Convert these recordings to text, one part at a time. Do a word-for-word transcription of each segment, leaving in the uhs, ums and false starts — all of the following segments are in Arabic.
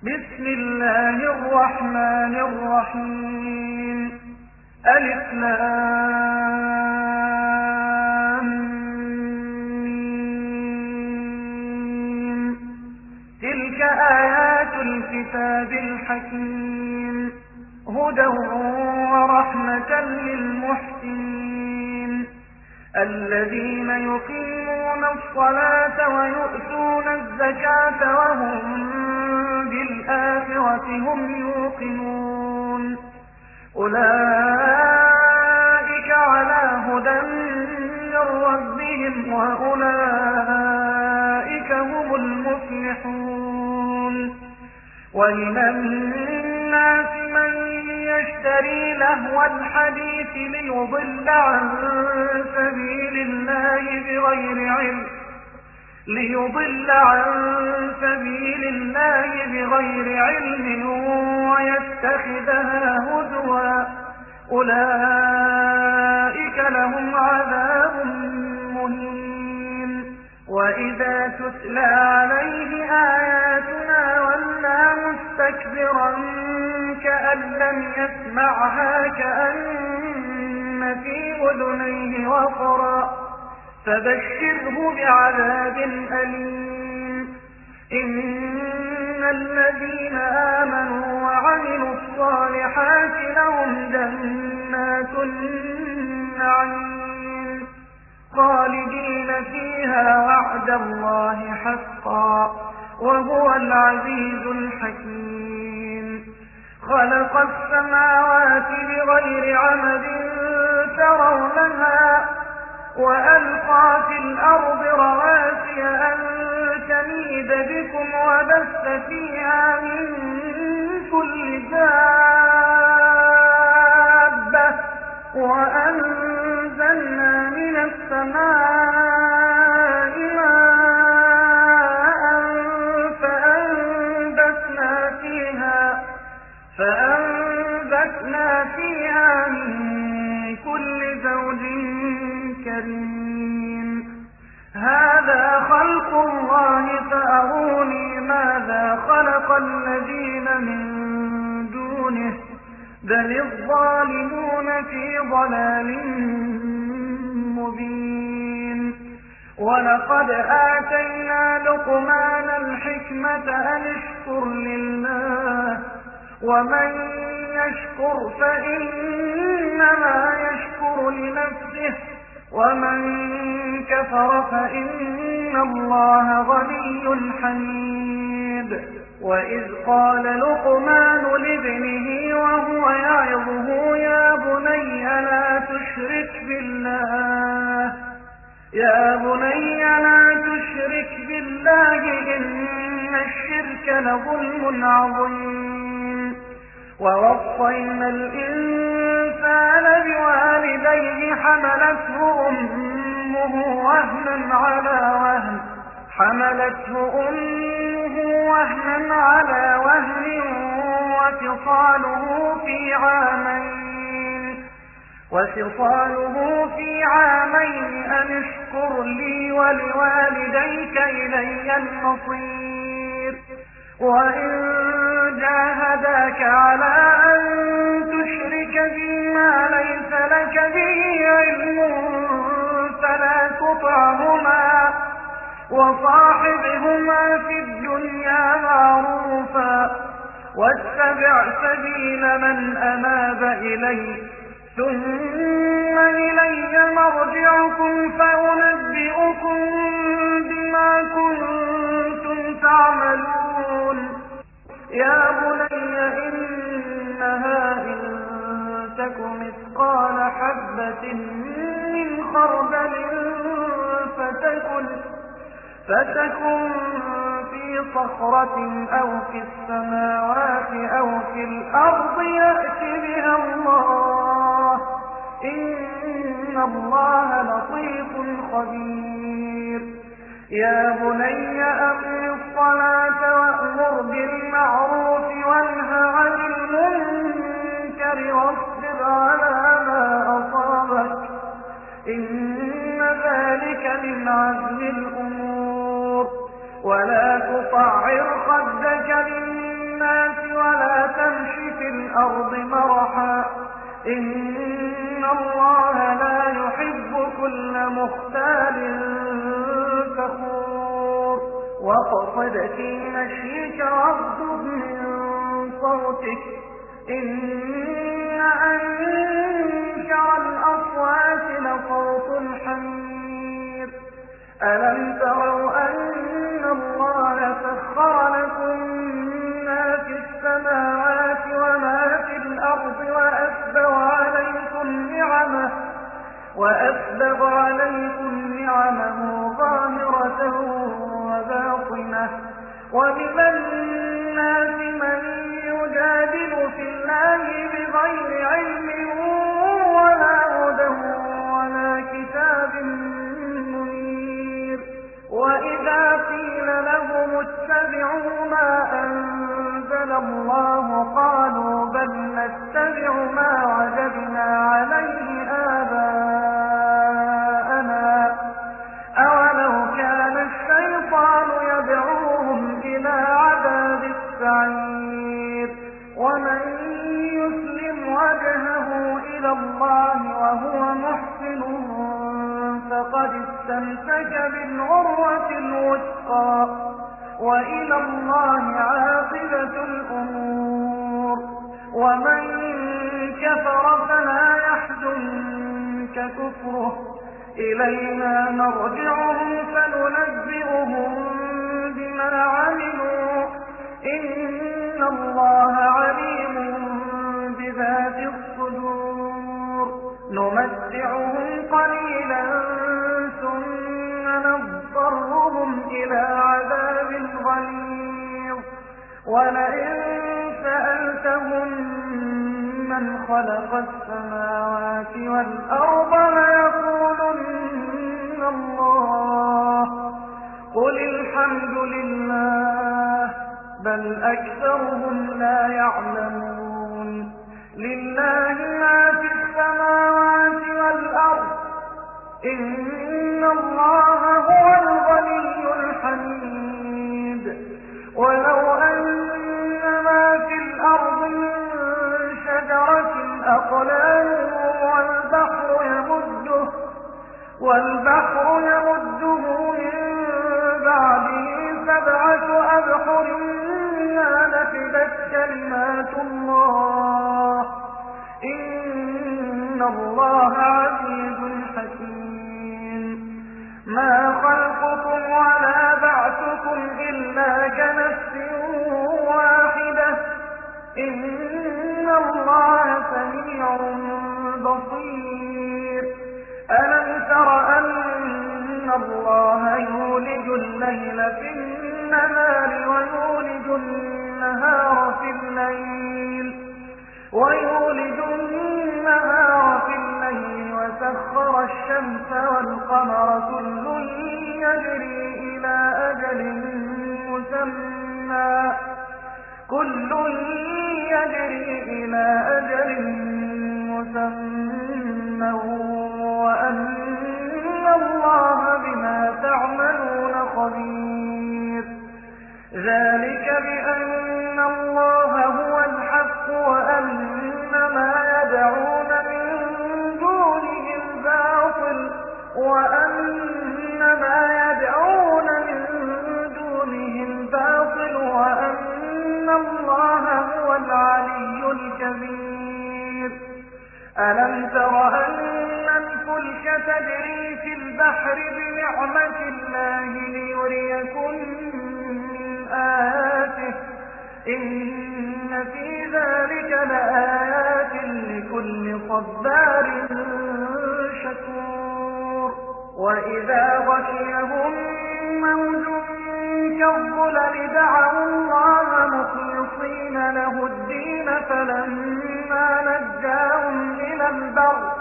بسم الله الرحمن الرحيم. ألف لام ميم. تلك آيات الكتاب الحكيم، هدى ورحمة للمحسنين الذين يقيمون الصلاة ويؤتون الزكاة وهم بالآخرة هم يوقنون. أولئك على هدى من ربهم وأولئك هم المفلحون. ومن الناس من يشتري لهو الحديث ليضل عن سبيل الله بغير علم ليضل عن سبيل الله بغير علم ويتخذها هزوا. أولئك لهم عذاب مهين. وإذا تتلى عليه آياتنا ولى مستكبرا كأن لم يسمعها كأن في أذنيه وقرا. فبشره بعذاب أليم. إن الذين آمنوا وعملوا الصالحات لهم جنات النعيم خالدين فيها وعد الله حقا وهو العزيز الحكيم. خلق السماوات بغير عمد ترونها وألقى في الأرض رواسي أن تميد بكم وبث فيها من كل دابة وأنزلنا من السماء ماء فأنبتنا فيها فأنبتنا فيها من كل زوج كريم. هذا خلق الله فأروني ماذا خلق الذين من دونه بل الظالمون في ضلال مبين. ولقد آتينا لقمان الحكمة أن اشكر لله ومن يشكر فإنما يشكر لنفسه ومن كفر فإن الله غني حميد. وإذ قال لقمان لابنه وهو يعظه يا بني لا تشرك بالله يا بني لا تشرك بالله إن الشرك لظلم عظيم. ووصينا الإنسان بوالديه حملته أمه وهنا على وهن حملته أمه وهنا على وهن وفصاله في عامين وفصاله في عامين أن اشكر لي ولوالديك إلي المصير. وإن جاهداك على أن تشرك بما ليس لك به علم فلا تطعهما وصاحبهما في الدنيا معروفا واتبع سبيل من أناب إلي ثم إلي مرجعكم فأنبئكم بما كنتم تعملون. يا بني إنها إن تك مثقال حبة من خردل فتكن فتكن في صخرة أو في السماوات أو في الأرض يأت بها الله إن الله لطيف خبير. يا بني أقم الصلاة وأمر بالمعروف وانه عن المنكر واصبر على ما أصابك إن ذلك من عزم الأمور. ولا تصعر خدك للناس الأرض مرحا إن الله لا يحب كل مختال فخور واقصد في مشيك واغضب من صوتك إن أنكر الأصوات لصوت الحمير ألم تروا أن الله سخر لكم ما في السماوات وما في الأرض وأسبغ عليكم نعمه وأسبغ عليكم نعمه ظاهرة وباطنة ومن الناس من يجادل في الله بغير علم ولا هدى ولا كتاب منير وإذا قيل لهم اتبعوا ما أنزل الله قالوا بل نتبع ما وجدنا عليه آباءنا أولو كان الشيطان يدعوهم إلى عذاب السعير ومن يسلم وجهه إلى الله وهو محسن فقد استمسك بالعروة الوثقى وإلى الله عاقبة الأمور ومن كفر فلا يحزنك كفره إلينا مرجعهم فننبئهم بما عملوا إن الله عليم بذات الصدور نمتعهم قليلا ثم نضطرهم إلى عذاب غليظ ولئن سألتهم من خلق السماوات والأرض ليقولن الله قل الحمد لله بل أكثرهم لا يعلمون لله ما في السماوات والأرض إن الله هو الغني الحميد ولو أن ما في الأرض من شجرة أقلام والبحر يمده والبحر يمده من بعده سبعة أبحر ما نفدت كلمات الله إن الله عزيز حكيم ما خلقكم ولا بعثكم إلا كنفس واحدة إن الله سميع بصير ألم تر أن الله يولج الليل في النهار ويولج النهار في الليل ويولج النهار في الليل وسخر الشمس والقمر كل يجري إلى أجل مسمى كل يجري إلى أجل مسمى وأن الله بما تعملون خبير ذلك بأن الله هو الحق وأن ما يدعون من دونه الباطل وأن ما يدعون من دونه الباطل وأن الله هو العلي الكبير ألم تر أن الفلك تجري في البحر بنعمة الله ليريكم من آياته إن في ذلك لآيات لكل صبار شكور وإذا غشيهم موج كالظلل دعوا الله مخلصين له الدين فلما نجاهم إلى البر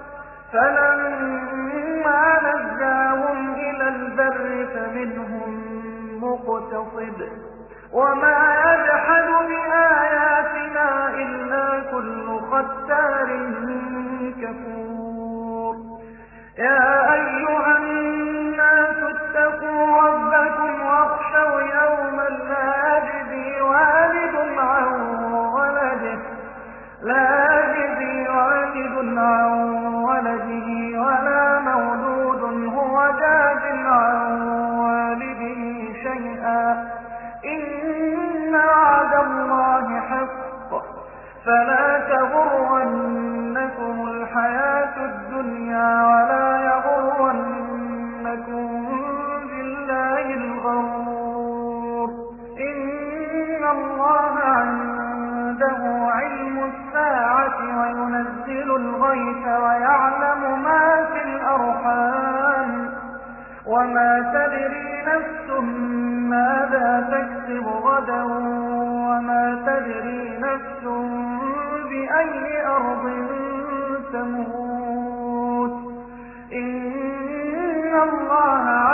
فلما نجاهم إلى البر فمنهم مقتصد وما يجحد بآياتنا إلا كل ختار كفور يا أيها الناس اتقوا ربكم واخشوا يوما لا يجزي والد عن ولده فلا تغرنكم الحياة الدنيا ولا يغرنكم بالله الغرور إن الله عنده علم الساعة وينزل الغيث ويعلم ما في الأرحام وما تدري نفس ماذا تكسب غدا وما تدري نفس بأي أرض تموت إن الله